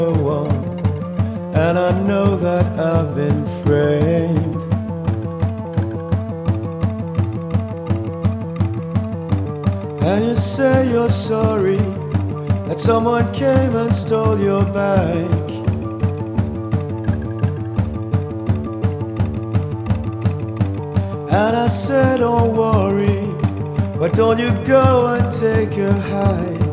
one, and I know that I've been framed. And you say you're sorry that someone came and stole your bike. And I said don't worry, but don't you go and take a hike.